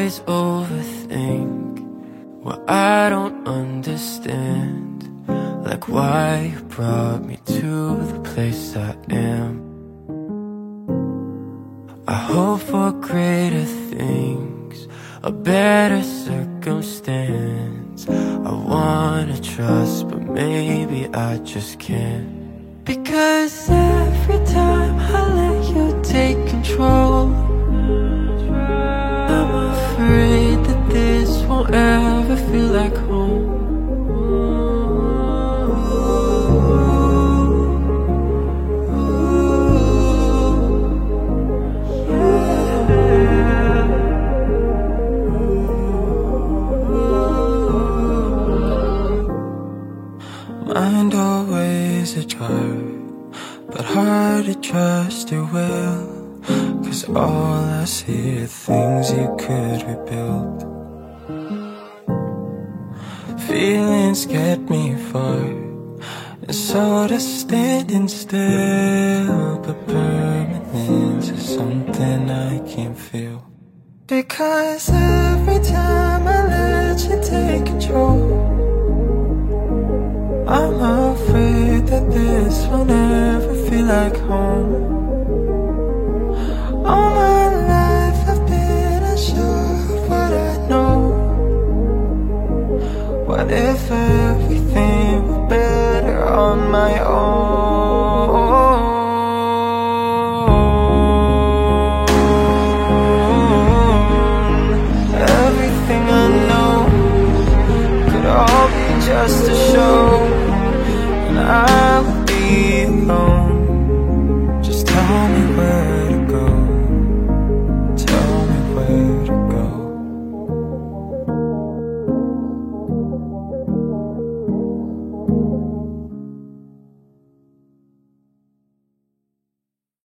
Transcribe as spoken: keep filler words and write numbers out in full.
always overthink what I don't understand, like why you brought me to the place I am. I hope for greater things, a better circumstance. I wanna trust, but maybe I just can't. Because every time I let you take control, I'm afraid that this won't ever feel like home. Mind always a drive, but hard to trust your will. Cause all I see are things you could rebuild. Feelings get me far, and sort of standing still. But permanence is something I can't feel. Because every time I let you take control, I'm afraid that this will never feel like home. Oh my